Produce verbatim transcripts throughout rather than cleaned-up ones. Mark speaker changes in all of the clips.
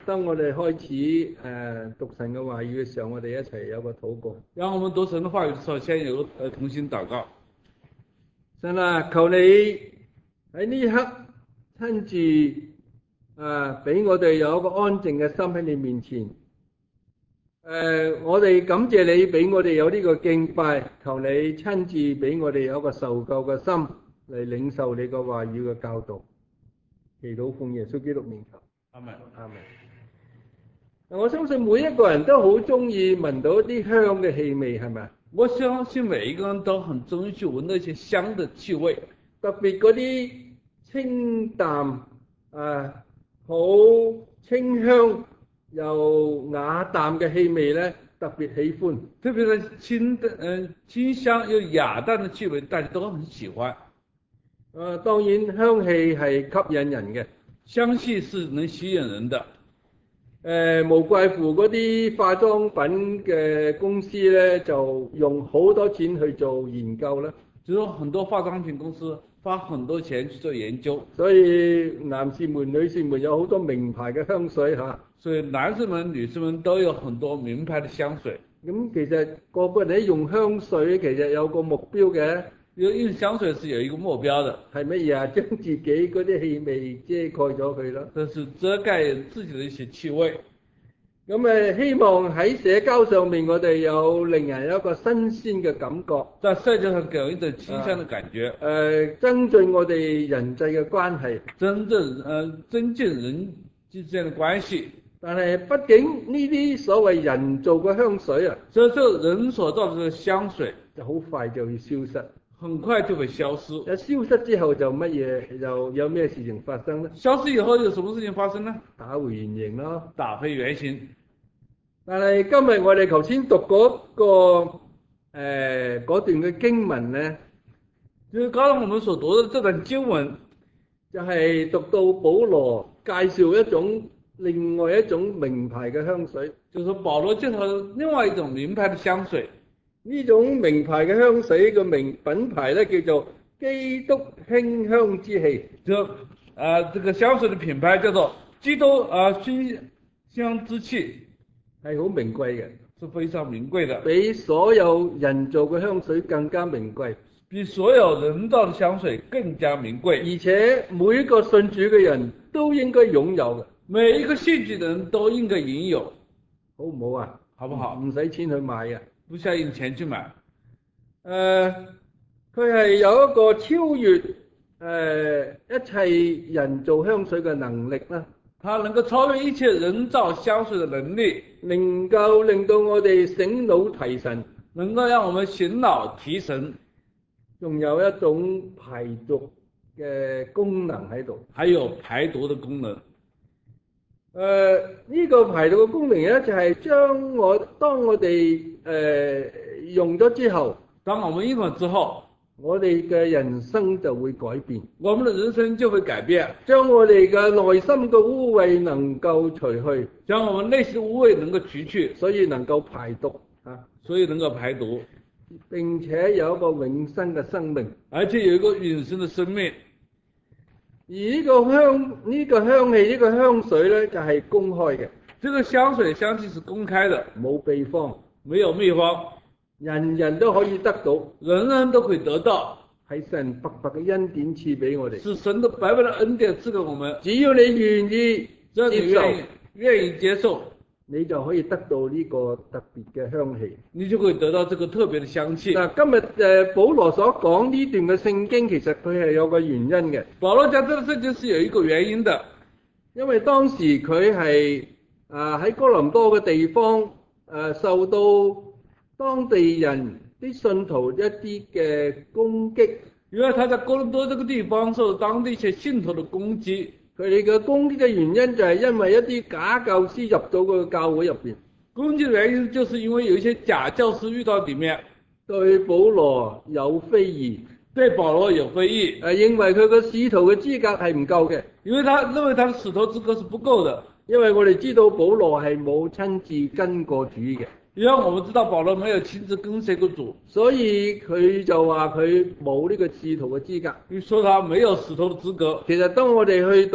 Speaker 1: 當我哋開始誒、呃、讀神嘅話語嘅時候，我哋一齊有個禱告。
Speaker 2: 讓我們讀神的話語的時候，先有呃同心禱告。
Speaker 1: 神啊，求你喺呢一刻親自啊俾我哋有一個安靜嘅心喺你面前。誒、呃，我哋感謝你俾我哋有呢個敬拜，求你親自俾我哋有一個受救嘅心嚟領受你個話語嘅教導。祈禱奉耶穌基督名求。
Speaker 2: 阿門。
Speaker 1: 阿門。我相信每一個人都好中意聞到一啲香嘅氣味，係咪？
Speaker 2: 我相信每一個人都很中意去聞到一些香的氣味，
Speaker 1: 特別嗰啲清淡啊，好清香又雅淡嘅氣味咧，特別喜歡。
Speaker 2: 特別是清的嗯清香又雅淡的氣味，大家都很喜歡。
Speaker 1: 啊，當然香氣係吸引人嘅，
Speaker 2: 香氣是能吸引人的。
Speaker 1: 誒、呃，無怪乎嗰啲化妝品嘅公司咧，就用好多錢去做研究啦。
Speaker 2: 就說很多化妝品公司花很多錢去做研究，
Speaker 1: 所以男士們、女士們有好多名牌嘅香水嚇。
Speaker 2: 所以男士們、女士們都有很多名牌的香水。
Speaker 1: 咁其實個個人用香水其實有個目標嘅。
Speaker 2: 用香水是有一個目標的，
Speaker 1: 係乜嘢啊？將自己嗰啲氣味遮蓋咗佢咯。
Speaker 2: 就是遮蓋自己的一些氣味。
Speaker 1: 咁誒，希望喺社交上面，我哋有令人有一個新鮮嘅感覺。
Speaker 2: 在社交上給人一種新鮮的感覺。誒、
Speaker 1: 啊呃，增進我哋人際嘅關係。
Speaker 2: 真正呃增進人之間的關係。
Speaker 1: 但係畢竟呢啲所謂人造嘅香水啊，
Speaker 2: 所以說人所造嘅香水
Speaker 1: 就好快就會消失。
Speaker 2: 很快就會消失。
Speaker 1: 一消失之後就乜嘢？又有咩事情發生呢？
Speaker 2: 消失以後有什麼事情發生呢？
Speaker 1: 打回原形咯。
Speaker 2: 打回原形。
Speaker 1: 但係今日我哋頭先讀嗰、那個誒、呃、段嘅經文咧，
Speaker 2: 就是剛剛我們所讀的這段經文，
Speaker 1: 就係讀到保羅介紹一種另外一種名牌嘅香水，
Speaker 2: 就是保羅介紹另外一種名牌的香水。
Speaker 1: 呢種名牌嘅香水嘅名品牌咧叫做基督馨香之氣，
Speaker 2: 就啊、呃、這個香水的品牌叫做基督啊馨香之氣，
Speaker 1: 係好名貴嘅，
Speaker 2: 是非常名貴的，
Speaker 1: 比所有人造嘅香水更加名貴，
Speaker 2: 比所有人造的香水更加名貴，
Speaker 1: 而且每一個信主嘅人都應該擁有嘅，
Speaker 2: 每一個信主的人都應該擁有，
Speaker 1: 好唔好啊？
Speaker 2: 好不好？
Speaker 1: 唔使錢去買嘅。
Speaker 2: 不需要用錢去買。誒、
Speaker 1: 呃，佢係有一個超越誒、呃、一切人造香水嘅能力啦。
Speaker 2: 它能夠超越一切人造香水嘅能力，
Speaker 1: 能夠令到我哋醒腦提神，
Speaker 2: 能夠讓我們醒腦提神，
Speaker 1: 仲有一種排毒嘅功能喺度。
Speaker 2: 還有排毒嘅功能。
Speaker 1: 誒、呃，呢、這個排毒嘅功能咧，就係、是、將我當我哋誒、呃、用咗之後，
Speaker 2: 當我們用咗之後，
Speaker 1: 我哋嘅人生就會改變，
Speaker 2: 我們的人生就會改變，
Speaker 1: 將我哋嘅內心嘅污穢能夠除去，
Speaker 2: 將我們內心污穢能夠除去，
Speaker 1: 所以能夠排毒啊，
Speaker 2: 所以能夠排毒，
Speaker 1: 並且有一個永生嘅生命，
Speaker 2: 而且有一個永生嘅生命。
Speaker 1: 而呢個香呢、這個香氣呢、這個香水咧就係、是、公開嘅，
Speaker 2: 這個香水香氣是公開的，
Speaker 1: 冇秘方，
Speaker 2: 沒有秘方，
Speaker 1: 人人都可以得到，
Speaker 2: 人人都可以得到，
Speaker 1: 係神白白嘅恩典賜俾我哋，
Speaker 2: 是神的白白的恩典賜給我們。
Speaker 1: 只要你願意
Speaker 2: 只要你願意願意接受，
Speaker 1: 你就可以得到呢個特別嘅香氣，
Speaker 2: 你就可以得到這個特別的香氣。
Speaker 1: 嗱，今日誒保羅所講呢段嘅聖經，其實佢係有個原因嘅。
Speaker 2: 保羅講這個聖經是有一個原因的，
Speaker 1: 因為當時佢係啊喺哥林多嘅地方誒、啊、受到當地人啲信徒一啲嘅攻擊，
Speaker 2: 因為他在哥林多這個地方受當地一些信徒的攻擊。
Speaker 1: 佢哋嘅攻擊嘅原因就係因為一啲假教師入到個教會入邊。
Speaker 2: 攻擊的原因就是因為有一些假教師遇到裡面，
Speaker 1: 對保羅有非議，
Speaker 2: 對保羅有非議，
Speaker 1: 誒認為佢個使徒嘅資格係唔夠嘅，
Speaker 2: 因為他認為他的使徒資格是不夠的。
Speaker 1: 因為我哋知道保羅係冇親自跟過主嘅，
Speaker 2: 因為我們知道保羅沒有親自跟隨過主，
Speaker 1: 所以佢就話佢冇呢個使徒嘅資格。
Speaker 2: 你說他沒有使徒的資格。
Speaker 1: 其實當我哋去讀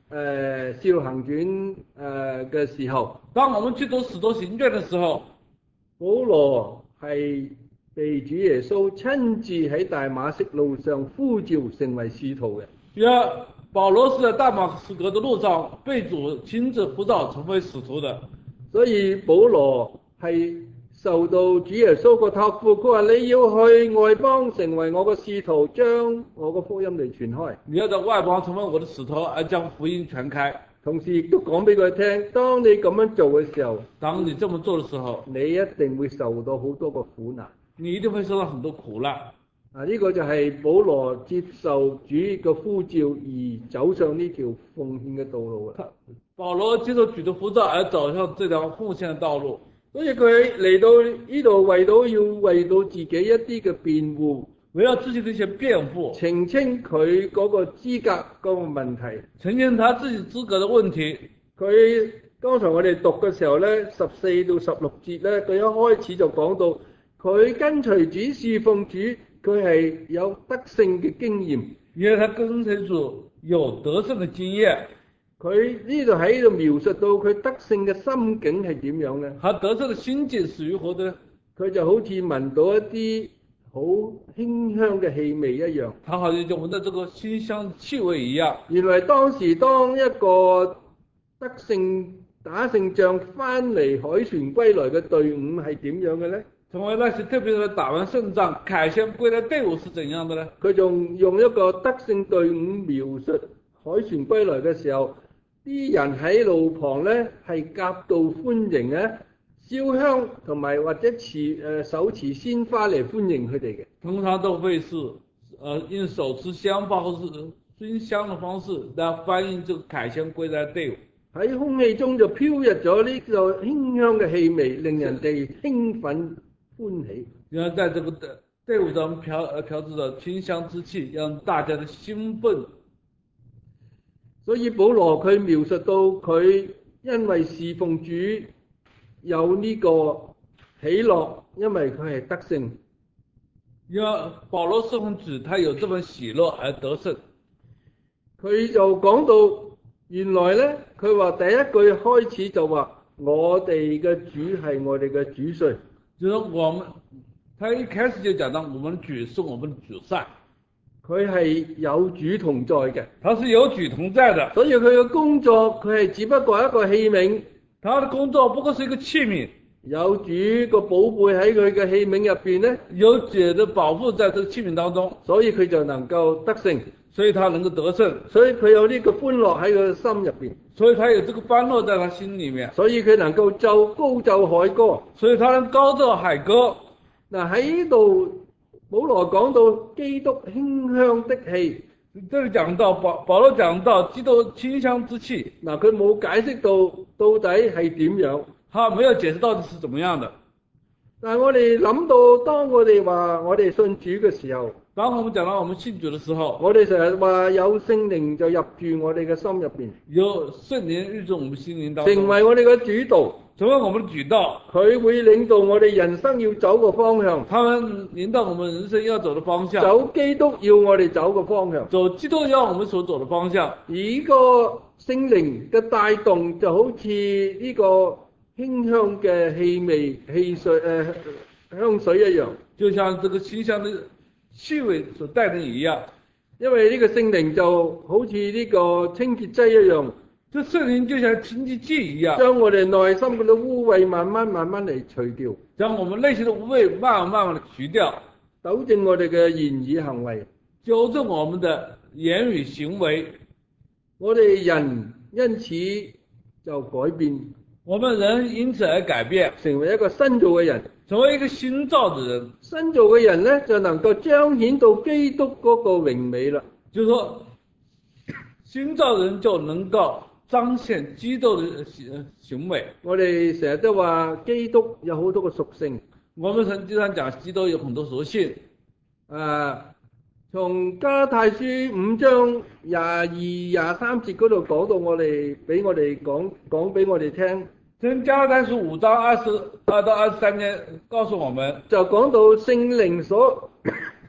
Speaker 1: 誒《使徒行傳》誒嘅時候，
Speaker 2: 當我們去讀《使徒行傳》的時候，
Speaker 1: 保羅係被主耶穌親自喺大馬色路上呼召成為使徒嘅。
Speaker 2: 因為保羅是在大馬士革的路上被主親自呼召成為使徒的，
Speaker 1: 所以保羅係受到主耶穌個託付，佢話你要去外邦成為我個使徒，將我個福音嚟傳開。
Speaker 2: 你要在外邦成為我的使徒，而將福音傳開。
Speaker 1: 同時亦都講俾佢聽，當你咁樣做嘅時候，
Speaker 2: 當你這麼做的時候，
Speaker 1: 你一定會受到好多個苦難。
Speaker 2: 你一定會受到很多苦難。
Speaker 1: 啊！呢個就係保羅接受主嘅呼召而走上呢條奉獻嘅道路啊！
Speaker 2: 保羅接受主的呼召而走上這條奉獻嘅道路，
Speaker 1: 所以佢嚟到呢度為到要為到自己一啲嘅辯護，
Speaker 2: 為了自己的一些辯護，
Speaker 1: 澄清佢嗰個資格嗰個問題，
Speaker 2: 澄清他自己資格嘅問題。
Speaker 1: 佢剛才我哋讀嘅時候咧，十四到十六節咧，佢一開始就講到佢跟隨主侍奉主。佢係有得勝嘅經驗，
Speaker 2: 因為他跟隨主有得勝嘅經驗。
Speaker 1: 佢呢度喺度描述到佢得勝嘅心境係點樣咧？
Speaker 2: 他得勝嘅心境是如何的？
Speaker 1: 佢就好似聞到一啲好馨香嘅氣味一樣。
Speaker 2: 他好像就聞到這個馨香氣味一樣。
Speaker 1: 原來當時當一個得勝打勝仗翻嚟凱旋歸來嘅隊伍係點樣嘅咧？
Speaker 2: 成為那些特別的打完勝仗凱旋歸來隊伍是怎樣的呢？
Speaker 1: 佢仲用一個得勝隊伍描述凱旋歸來嘅時候，啲人喺路旁咧係夾道歡迎咧，燒香同埋或者持誒手持鮮花嚟歡迎佢哋嘅。
Speaker 2: 通常都會是誒、呃、用手持香花或是熏香嘅方式來歡迎這個凱旋歸來隊伍。喺
Speaker 1: 空氣中就飄逸咗呢個馨香嘅氣味，令人哋興奮歡喜。
Speaker 2: 然後在這個隊伍中飄呃飄着着清香之氣，讓大家的興奮。
Speaker 1: 所以保羅佢描述到佢因為侍奉主有呢個喜樂，因為佢係得勝。
Speaker 2: 因為保羅侍奉主，他有這份喜樂而得勝。
Speaker 1: 佢就講到原來咧，佢話第一句開始就話我哋嘅主係我哋嘅主帥。
Speaker 2: 就是我們，他一開始就講到我們主是我們的主帥，
Speaker 1: 佢係有主同在嘅，
Speaker 2: 他是有主同在的，
Speaker 1: 所以佢嘅工作佢係只不過一個器皿，
Speaker 2: 他的工作不過是一個器皿，
Speaker 1: 有主個寶貝喺佢嘅器皿入邊咧，
Speaker 2: 有主的保護在這個器皿當中，
Speaker 1: 所以佢就能夠得勝，
Speaker 2: 所以他能夠得勝，
Speaker 1: 所以佢有呢個歡樂喺佢心入邊，
Speaker 2: 所以他有這個歡樂在他心裏面，
Speaker 1: 所以佢能夠奏高奏凱歌，
Speaker 2: 所以他能高奏凱歌。
Speaker 1: 嗱喺呢度保羅講到基督馨香的氣，
Speaker 2: 這裏講到保保羅講到基督清香之氣，
Speaker 1: 嗱佢冇解釋到到底係點樣，
Speaker 2: 他沒有解釋到底是怎麼樣的。
Speaker 1: 但係我哋諗到，當我哋話我哋信主嘅時候，
Speaker 2: 當我們講到我們信主的時候，
Speaker 1: 我哋成日話有聖靈就入住我哋嘅心入邊，
Speaker 2: 有聖靈入住我們心靈當中，
Speaker 1: 成為我哋嘅主導，
Speaker 2: 成為我們的主導，
Speaker 1: 佢會領導我哋人生要走嘅方向，
Speaker 2: 他們領導我們人生要走的方向，
Speaker 1: 走基督要我哋走嘅方向，
Speaker 2: 走基督要我們所走的方向。
Speaker 1: 而呢個聖靈嘅帶動就好似呢個馨香嘅氣味氣水誒、呃、香水一樣，
Speaker 2: 就像這個馨香的氣味所帶動一樣。
Speaker 1: 因為呢個聖靈就好似呢個清潔劑一樣，
Speaker 2: 這聖靈就像清潔劑一樣，
Speaker 1: 將我哋內心嗰啲污穢慢慢慢慢嚟除掉，
Speaker 2: 將我們內心的污穢慢慢慢慢地除掉，
Speaker 1: 糾正我哋嘅言語行為，
Speaker 2: 糾正我們的言語行為。
Speaker 1: 我哋人因此就改變，
Speaker 2: 我們人因此而改變，
Speaker 1: 成為一個新造嘅人。
Speaker 2: 成為一個新造的人，
Speaker 1: 新造嘅人咧就能夠彰顯到基督嗰個榮美啦。
Speaker 2: 就是說，新造人就能夠彰顯基督的行為。我哋
Speaker 1: 成日都話基督有好多個屬性，
Speaker 2: 我們曾經常講基督有很多屬性。
Speaker 1: 誒，從加拉太書五章廿二廿三節嗰度講到我哋，俾我哋講講俾我哋聽。
Speaker 2: 從加拉太書五章二十二到二十三節告訴我們，
Speaker 1: 就講到聖靈所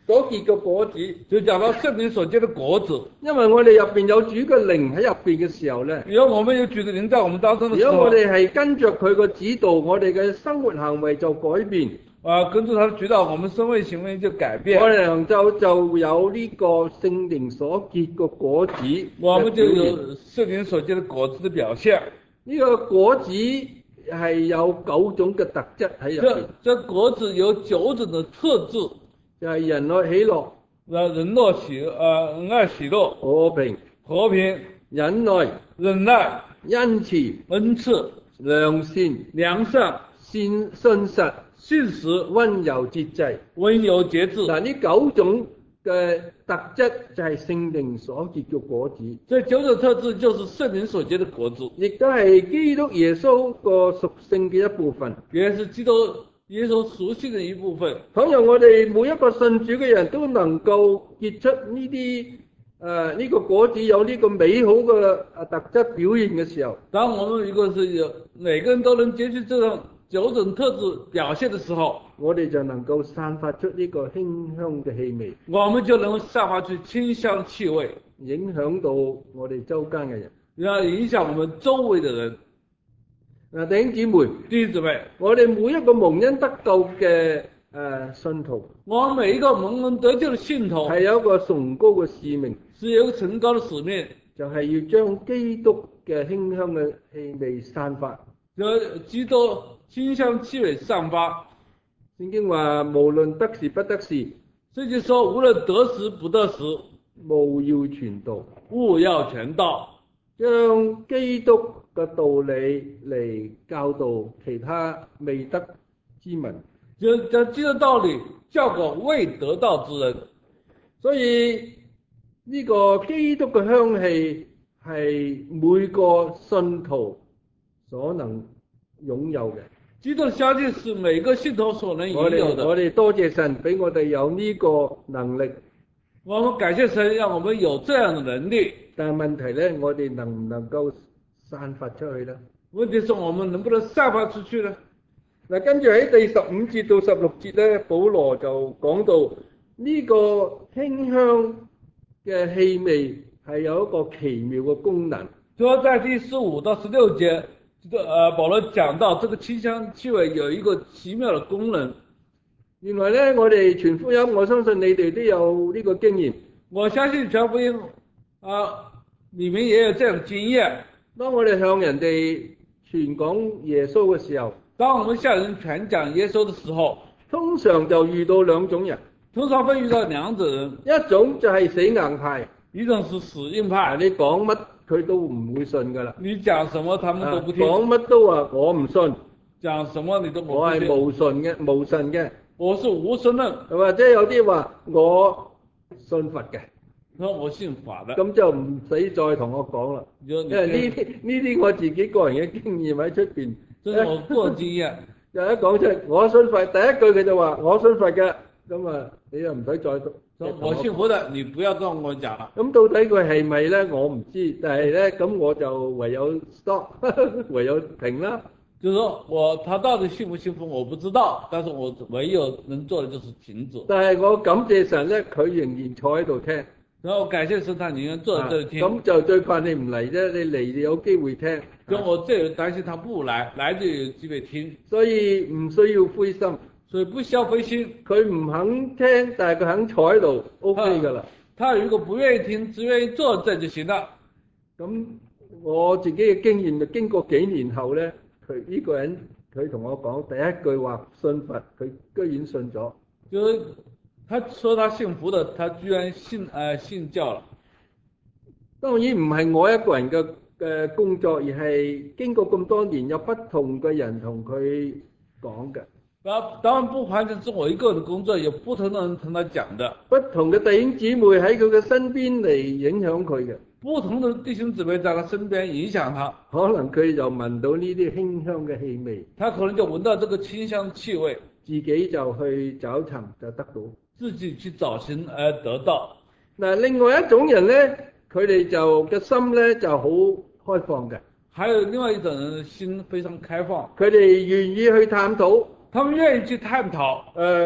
Speaker 1: 所結嘅果子。
Speaker 2: 就講到聖靈所結的果子。
Speaker 1: 因為我哋入邊有主嘅靈喺入邊嘅時候咧，
Speaker 2: 如果我們有主的靈在我們當中的時候，
Speaker 1: 如果我哋係跟着佢個指導，我哋嘅生活行為就改變。
Speaker 2: 啊，跟住他的指導，我們生活行為就改變。
Speaker 1: 我哋能夠就有呢個聖靈所結嘅果子，
Speaker 2: 我們就有聖靈所結的果子的表現。
Speaker 1: 呢個果子係有九種嘅特質喺入邊。
Speaker 2: 這這果子有九種的特質，
Speaker 1: 就係仁愛、喜樂、
Speaker 2: 人樂喜呃仁愛喜樂、
Speaker 1: 和平、
Speaker 2: 和平、
Speaker 1: 忍耐、
Speaker 2: 忍耐、
Speaker 1: 恩慈、
Speaker 2: 恩慈、
Speaker 1: 良善、
Speaker 2: 良善、
Speaker 1: 信信實、
Speaker 2: 信實、
Speaker 1: 温柔節制。
Speaker 2: 温柔節制。
Speaker 1: 嗱，呢九種嘅特質就係聖靈所結嘅果子。
Speaker 2: 這九種特質就是聖靈所結的果子，
Speaker 1: 亦都係基督耶穌個屬性嘅一部分，
Speaker 2: 也是基督耶穌屬性的一部分。
Speaker 1: 倘若我哋每一個信主嘅人都能夠結出呢啲誒呢個果子，有呢個美好嘅特質表現嘅時候，
Speaker 2: 當我們如果是有每個人都能結出這種九種特質表現的時候，
Speaker 1: 我哋就能夠散發出呢個馨香嘅氣味，
Speaker 2: 我們就能散發出清香氣味，
Speaker 1: 影響到我哋周間嘅人，
Speaker 2: 然後影響我們周圍的人。
Speaker 1: 嗱，弟兄姊妹，
Speaker 2: 弟兄姊妹，
Speaker 1: 我哋每一個蒙恩得救嘅誒信徒，
Speaker 2: 我們每一個蒙恩得救的信徒
Speaker 1: 係有一個崇高嘅使命，
Speaker 2: 是有一個崇高的使命，
Speaker 1: 就係要將基督嘅馨香嘅氣味散發。
Speaker 2: 就基督清香氣味散發。
Speaker 1: 聖經話無論得時不得時，
Speaker 2: 聖經說無論得時不得時，
Speaker 1: 務要傳道，
Speaker 2: 務要傳道，
Speaker 1: 將基督嘅道理嚟教導其他未得之民，
Speaker 2: 就將基督道理教給未得道之人。
Speaker 1: 所以呢個基督嘅香氣係每個信徒所能擁有嘅。
Speaker 2: 基督的香氣是每個信徒所能擁有的。
Speaker 1: 我哋多謝神俾我哋有呢個能力。
Speaker 2: 我們感謝神讓我們有這樣的能力。
Speaker 1: 但係問題咧，我哋能唔能夠散發出去咧？
Speaker 2: 問題是我們能不能散發出去呢？
Speaker 1: 嗱，跟住喺第十五節到十六節咧，保羅就講到呢個馨香嘅氣味係有一個奇妙嘅功能。
Speaker 2: 就在第十五到十六節，這個呃保羅講到這個清香氣味有一個奇妙的功能。
Speaker 1: 原來咧，我哋傳福音，我相信你哋都有呢個經驗。
Speaker 2: 我相信傳福音啊，你們也有這樣的經驗。
Speaker 1: 當我哋向人哋傳講耶穌嘅時候，
Speaker 2: 當我們向人傳講耶穌的時候，
Speaker 1: 通常就遇到兩種人。
Speaker 2: 通常會遇到兩種人，
Speaker 1: 一種就係死硬派，
Speaker 2: 一種是死硬派。
Speaker 1: 你講乜佢都唔會信噶啦。
Speaker 2: 你講什麼他們都不聽。
Speaker 1: 講乜都話我唔信。
Speaker 2: 講什麼你都
Speaker 1: 我係無信嘅，無神嘅。
Speaker 2: 我是無神論。
Speaker 1: 或者有啲話我信佛嘅。
Speaker 2: 那我信法的。
Speaker 1: 咁就唔使再同我講啦。因為呢啲呢啲我自己個人嘅經驗喺出邊。
Speaker 2: 這是我個人經驗。
Speaker 1: 又一講出嚟，我信佛，第一句佢就話我信佛嘅，咁啊你又唔使再讀。
Speaker 2: 我信佛的，你不要再跟我講啦。
Speaker 1: 咁到底佢係咪咧？我唔知，但係咧咁我就唯有 stop，唯有停啦。
Speaker 2: 就是說我他到底信不信佛我不知道，但是我唯有能做的就是停止。
Speaker 1: 但係我感謝神咧，佢仍然坐喺度聽。
Speaker 2: 然後感謝神，他仍然坐喺度聽。
Speaker 1: 咁、啊、就最怕你唔嚟啫，你嚟你有機會聽。
Speaker 2: 咁我最擔心他不來，來就有機會聽。
Speaker 1: 所以唔需要灰心，
Speaker 2: 所以不需要灰心。
Speaker 1: 佢唔肯聽，但係佢肯坐喺度 ，OK 噶啦。
Speaker 2: 他如果不願意聽，只願意坐在就行了。
Speaker 1: 咁我自己嘅經驗就經過幾年後咧，佢呢個人佢同我講第一句話信佛，佢居然信咗。
Speaker 2: 就是他說他信佛的，他居然信誒、呃、信教了。
Speaker 1: 當然唔係我一個人嘅嘅工作，而係經過咁多年有不同嘅人同佢講嘅。
Speaker 2: 啊，當然不完全是我一個人的工作，有不同的人同他講的。
Speaker 1: 不同嘅弟兄姊妹喺佢嘅身邊嚟影響佢嘅。
Speaker 2: 不同的弟兄姊妹在他身邊影響他，
Speaker 1: 可能佢就聞到呢啲馨香嘅氣味。
Speaker 2: 他可能就聞到這個清香氣味，
Speaker 1: 自己就去找尋就得到。
Speaker 2: 自己去找尋而得到。
Speaker 1: 嗱，另外一種人咧，佢哋就嘅心咧就好開放嘅。
Speaker 2: 還有另外一種人心非常開放，
Speaker 1: 佢哋願意去探討，
Speaker 2: 他們願意去探討。
Speaker 1: 誒、呃，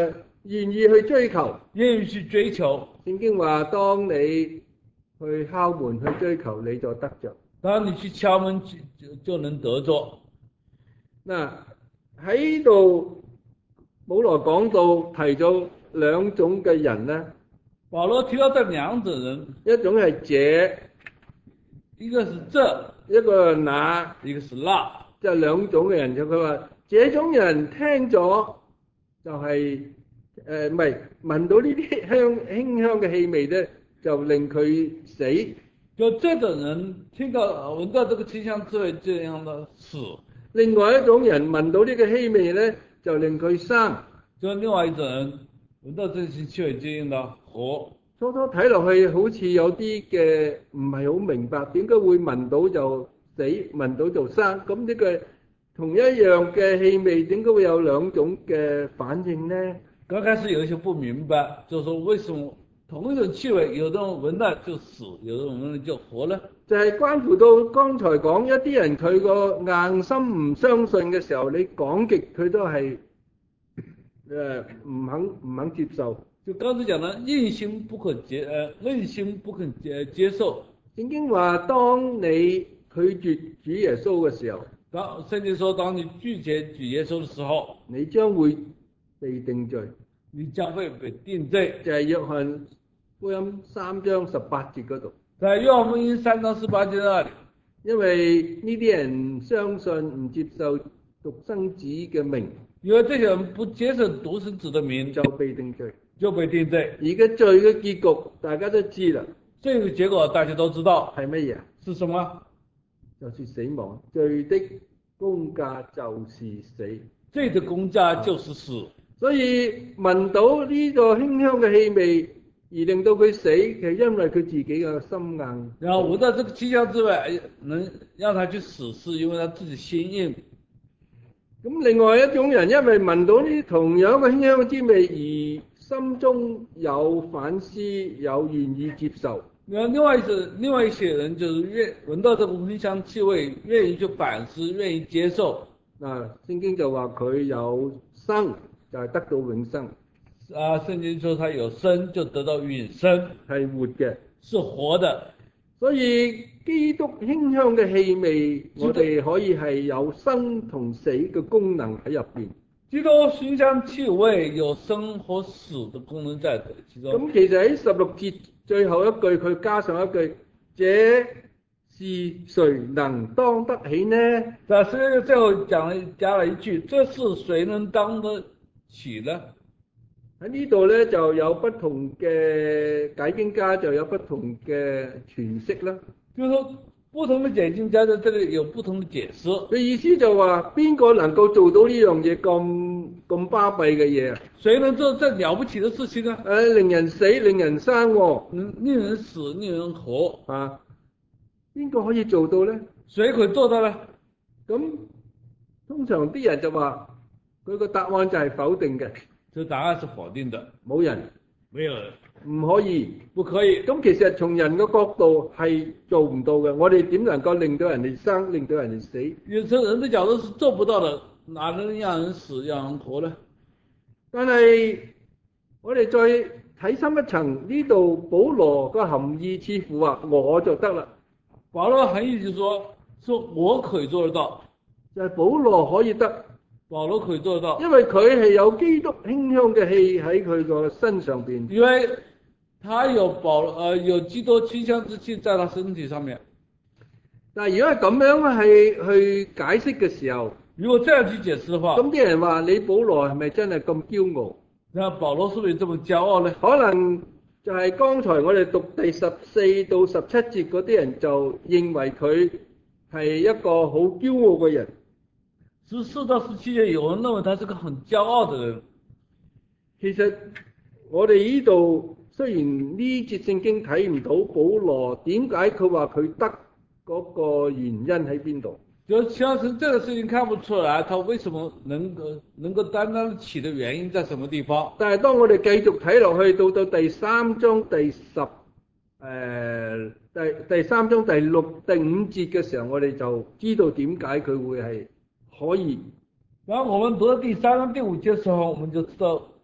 Speaker 1: 願意去追求。
Speaker 2: 願意去追求。
Speaker 1: 聖經話：當你去敲門去追求，你就得着。
Speaker 2: 當你去敲門就就就能得着。
Speaker 1: 嗱喺度，保羅講到提咗兩種嘅人咧。
Speaker 2: 保羅提到這兩種人，
Speaker 1: 一種係這，
Speaker 2: 一個是這，
Speaker 1: 一個係那，
Speaker 2: 一個是那，
Speaker 1: 即係兩種嘅人。就佢話，這種人聽咗就係誒唔係聞到呢啲香馨香嘅氣味咧，就令佢死。
Speaker 2: 就這種人聽到聞到這個清香之味，這樣的死。
Speaker 1: 另外一種人聞到呢個氣味咧，就令佢生。
Speaker 2: 就另外一種人聞到這些氣味，這樣的活。
Speaker 1: 初初睇落去好似有啲嘅唔係好明白，點解會聞到就死，聞到就生？咁呢個同一樣嘅氣味，點解會有兩種嘅反應呢？
Speaker 2: 剛開始有一些不明白，就是說為什麼同一種氣味，有的人聞到就死，有的人聞到就活呢？
Speaker 1: 就係關乎到剛才講一啲人佢個硬心唔相信嘅時候，你講極佢都係誒唔肯唔肯接受。
Speaker 2: 就剛才講的硬心不可接，呃，硬心不肯接接受。
Speaker 1: 聖經話：當你拒絕主耶穌嘅時候，
Speaker 2: 當聖經說，當你拒絕主耶穌嘅時候，
Speaker 1: 你將會被定罪。
Speaker 2: 你將會被定罪。
Speaker 1: 就係約翰福音三章十八節嗰度。
Speaker 2: 在約翰福音三章十八節那裡，
Speaker 1: 因為呢啲人相信唔接受獨生子嘅名，
Speaker 2: 因為這些人不接受獨生子的名，
Speaker 1: 就被定罪。
Speaker 2: 就被定罪。
Speaker 1: 而家罪嘅結局大家都知啦。
Speaker 2: 這個結果大家都知道
Speaker 1: 係乜嘢？
Speaker 2: 是什麼？
Speaker 1: 就是死亡。罪的工價就是死。
Speaker 2: 罪的工價就是死。
Speaker 1: 所以聞到呢個馨香嘅氣味而令到佢死，其實因為佢自己嘅心硬。
Speaker 2: 然後聞到這個清香之味，能讓他去死，是因為他自己心硬。
Speaker 1: 咁另外一種人，因為聞到呢同樣嘅馨香之味而心中有反思，有願意接受。
Speaker 2: 另外一些另外一些人就是願聞到這個馨香氣味，願意去反思，願意接受。
Speaker 1: 嗱，聖經就話佢有生，就係得到永生。
Speaker 2: 啊，聖經說他有生就得到永生，
Speaker 1: 係活嘅，
Speaker 2: 是活的。
Speaker 1: 所以基督馨香嘅氣味，我哋可以係有生同死嘅功能喺入邊。
Speaker 2: 基督馨香氣味有生和死的功能在其中。
Speaker 1: 咁其實喺十六節最後一句，佢加上一句：這是誰能當得起呢？
Speaker 2: 但是最後講了加了一句：這是誰能當得起呢？
Speaker 1: 喺呢度咧就有不同嘅解經家就有不同嘅詮釋啦。
Speaker 2: 就是說不同的解經家在這裡有不同的解釋。
Speaker 1: 佢意思就話邊個能夠做到呢樣嘢咁咁巴閉嘅嘢啊？
Speaker 2: 誰能做這了不起的事情呢？
Speaker 1: 誒、呃，令人死，令人生、哦，
Speaker 2: 嗯，令人死，令人活
Speaker 1: 啊！邊個可以做到咧？
Speaker 2: 誰可以做到呢？
Speaker 1: 咁通常啲人就話佢個答案就係否定嘅。
Speaker 2: 這答案是否定的，
Speaker 1: 冇人，
Speaker 2: 沒有人，
Speaker 1: 唔可以，
Speaker 2: 不可以。
Speaker 1: 咁其實從人嘅角度係做唔到嘅。我哋點能夠令到人哋生，令到人哋死？
Speaker 2: 從人的角度是做不到的，哪能讓人死，讓人活呢？
Speaker 1: 但係我哋再睇深一層，呢度保羅個含義似乎話我就得啦。
Speaker 2: 保羅含義就是說，說我可以做得到，
Speaker 1: 就係保羅可以得。
Speaker 2: 保羅可以做得到，
Speaker 1: 因為佢係有基督馨香嘅氣喺佢個身上邊。
Speaker 2: 因為他有保呃有基督馨香之氣在他身體上面。
Speaker 1: 但係如果係咁樣係去解釋嘅時候，
Speaker 2: 如果這樣去解釋的話，
Speaker 1: 咁啲人話你保羅係咪真係咁驕傲？
Speaker 2: 那保羅是不是這麼驕傲呢？
Speaker 1: 可能就係剛才我哋讀第十四到十七節嗰啲人就認為佢係一個好驕傲嘅人。
Speaker 2: 十四到十七節有人認為他是個很驕傲的人。
Speaker 1: 其實我哋呢度雖然呢節聖經睇唔到保羅點解佢話佢得嗰個原因喺邊度，
Speaker 2: 就相信這個事情看不出來，他為什麼能夠能夠擔當得起的原因在什麼地方？
Speaker 1: 但係當我哋繼續睇落去，到到第三章第十誒、呃、第第三章第六第五節嘅時候，我哋就知道點解佢會係可以。
Speaker 2: 然後我們讀到第三章第五節嘅時候，我們就知道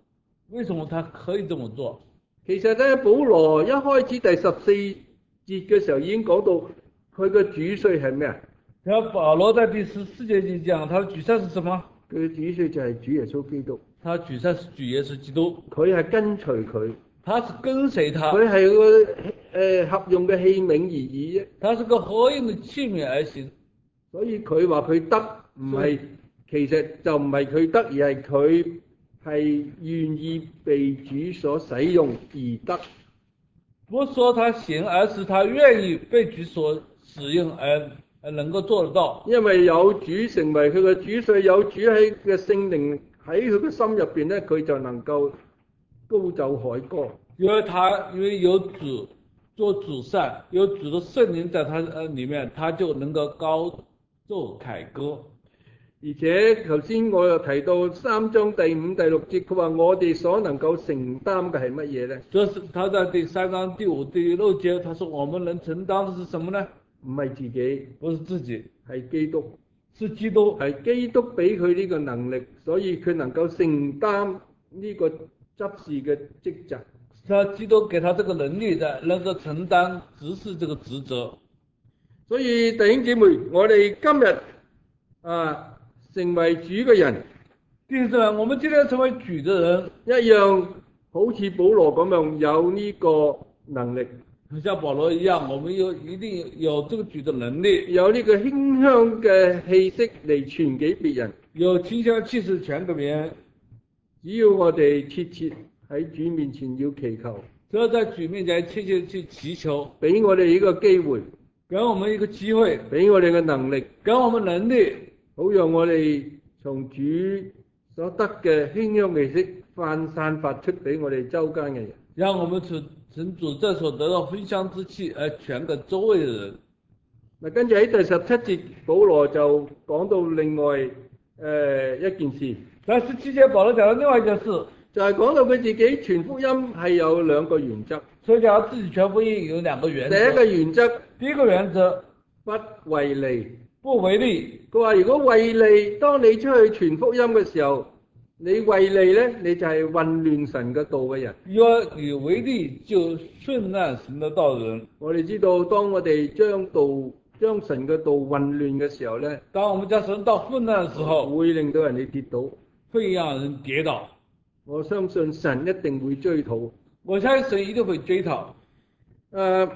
Speaker 2: 為什麼他可以這麼做？
Speaker 1: 其實咧，保羅一開始第十四節嘅時候已經講到佢嘅主帥係咩啊？
Speaker 2: 然後保羅在第十四節就講，他的主帥是什麼？
Speaker 1: 佢嘅主帥就係主耶穌基督。
Speaker 2: 他主帥是主耶穌基督，
Speaker 1: 佢係跟隨佢。
Speaker 2: 他是跟隨他。
Speaker 1: 佢係個誒合用嘅器皿而已啫。
Speaker 2: 他是個合用嘅器皿而行。
Speaker 1: 所以佢話佢得唔係，其實就唔係佢得，而係佢係願意被主所使用而得。
Speaker 2: 不是說他行，而是他願意被主所使用而而能夠做得到。因
Speaker 1: 為有主成為佢嘅主帥，有主喺嘅聖靈喺佢嘅心入邊咧，佢就能夠高奏凱歌。
Speaker 2: 因為他因為有主做主帥，有主的聖靈在他呃裏面，他就能夠高奏凱歌。
Speaker 1: 而且頭先我又提到三章第五、第六節，佢話我哋所能夠承擔嘅係乜嘢咧？
Speaker 2: 這是他在第三章第五、第六節，他說我們能承擔的是什麼呢？
Speaker 1: 唔係自己，
Speaker 2: 不是自己，
Speaker 1: 係基督，
Speaker 2: 是基督，
Speaker 1: 係基督俾佢呢個能力，所以佢能夠承擔呢個執事嘅職責。
Speaker 2: 他基督給他這個能力的，能夠承擔執事這個職責。
Speaker 1: 所以弟兄姊妹，我哋今日啊成為主嘅人，
Speaker 2: 弟兄姊妹，我們今天成為主嘅人，
Speaker 1: 一樣好似保羅咁樣有呢個能力。
Speaker 2: 像保羅一樣，我們有一定有這個主的能力，
Speaker 1: 有呢個馨香嘅氣息嚟傳給別人，
Speaker 2: 有馨香氣息傳給別人。
Speaker 1: 只要我哋切切喺主面前要祈求，
Speaker 2: 只要在主面前切切去祈求，
Speaker 1: 俾我哋呢個機會，
Speaker 2: 給我們一個機會，
Speaker 1: 俾我哋嘅能力，
Speaker 2: 給我們能力，
Speaker 1: 好讓我哋從主所得嘅馨香氣息泛散發出俾我哋周間嘅人，
Speaker 2: 讓我們從從主這所得到馨香之氣而傳給周圍嘅人。
Speaker 1: 嗱，跟住喺第十七節，保羅就講到另外誒、呃、一件事。
Speaker 2: 第十七節保羅講到另外一件事，就
Speaker 1: 係講到佢自己傳福音係有兩個原則。
Speaker 2: 所以講自己傳福音有兩個原則。
Speaker 1: 第一個原則，
Speaker 2: 第一個原則，
Speaker 1: 不為利，
Speaker 2: 不為利。佢
Speaker 1: 話如果為利，當你出去傳福音嘅時候，你為利咧，你就係混亂神嘅道嘅人。
Speaker 2: 如果你為利，就混亂神嘅道嘅人。
Speaker 1: 我哋知道，當我哋將道將神嘅道混亂嘅時候咧，
Speaker 2: 當我們將神道混亂嘅時候，
Speaker 1: 會令到人哋跌倒，
Speaker 2: 會讓人跌倒。
Speaker 1: 我相信神一定會追討。
Speaker 2: 我相信神一定會追討。
Speaker 1: 誒、呃，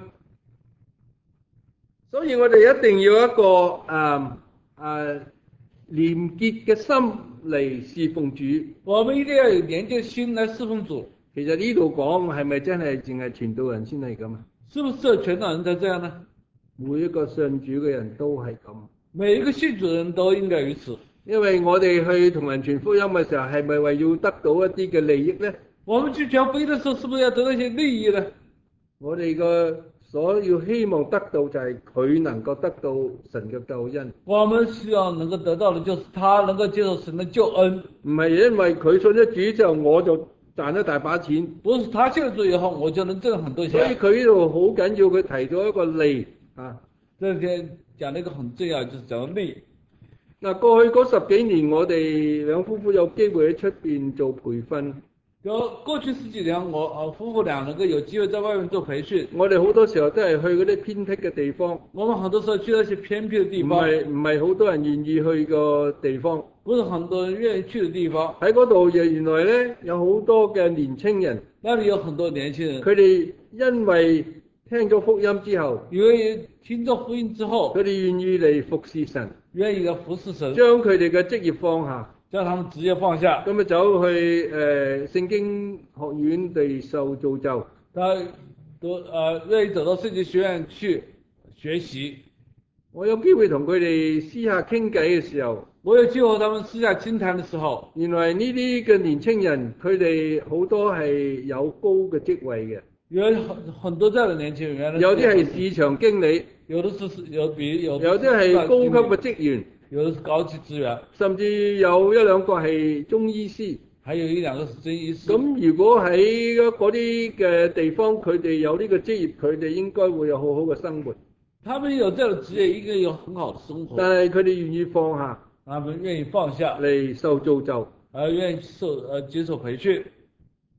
Speaker 1: 所以我哋一定要一個誒誒、呃呃、廉潔嘅心嚟侍奉主。
Speaker 2: 我們一定要有廉潔心嚟侍奉主。
Speaker 1: 其實呢度講係咪真係淨係傳道人先係咁啊？
Speaker 2: 是不是傳道人才這樣呢？
Speaker 1: 每一個信主嘅人都係咁。
Speaker 2: 每一個信主嘅人都應該如此。
Speaker 1: 因為我哋去同人傳福音嘅時候，係咪為要得到一啲嘅利益呢？
Speaker 2: 我們去傳福音嘅時候，是不是要得到一些利益呢？
Speaker 1: 我哋個所要希望得到就係佢能夠得到神嘅救恩。
Speaker 2: 我們希望能夠得到的，就是他能夠接受神嘅救恩。
Speaker 1: 唔係因為佢信咗主之後，我就賺咗大把錢。
Speaker 2: 不是他信咗主以後，我就能掙很多錢。
Speaker 1: 所以佢呢度好緊要，佢提咗一個利啊。
Speaker 2: 這邊講了一個很重要，就是講利。
Speaker 1: 嗱，過去嗰十幾年，我哋兩夫婦有機會喺出邊做培訓。
Speaker 2: 有過去十幾年，我啊夫婦兩個有機會在外面做培訓。
Speaker 1: 我哋好多時候都係去嗰啲偏僻嘅地方。
Speaker 2: 我們很多時候去那些偏僻嘅地方。唔
Speaker 1: 係唔係好多人願意去個地方。
Speaker 2: 不是很多人願意去嘅地方。
Speaker 1: 喺嗰度原來咧有好多嘅年青人。
Speaker 2: 那裡有很多年輕人。
Speaker 1: 佢哋因為聽咗福音之後，
Speaker 2: 因為聽咗福音之後，
Speaker 1: 佢哋願意嚟服侍神，
Speaker 2: 願意嚟服侍神，
Speaker 1: 將佢哋嘅職業放下，
Speaker 2: 將他們職業放下，
Speaker 1: 咁啊走去誒聖經學院地受造就，
Speaker 2: 他都誒願意走到聖經學院去學習。
Speaker 1: 我有機會同佢哋私下傾偈嘅時候，
Speaker 2: 我有機會同他們私下傾談嘅時候，
Speaker 1: 原來呢啲嘅年青人，佢哋好多係有高嘅職位嘅。
Speaker 2: 有很很多這樣的年輕人，
Speaker 1: 有啲係市場經理，
Speaker 2: 有的是有比有
Speaker 1: 有啲係高級嘅職員，
Speaker 2: 有的是高級職員，
Speaker 1: 甚至有一兩個係中醫師，
Speaker 2: 還有一兩個是中醫師。
Speaker 1: 咁如果喺嗰啲嘅地方，佢哋有呢個職業，佢哋應該會有好好嘅生活。
Speaker 2: 他們有這樣的職業，應該有很好的生活。
Speaker 1: 但係佢哋願意放下，
Speaker 2: 他們願意放下
Speaker 1: 嚟受造就，
Speaker 2: 而願意受呃接受培訓。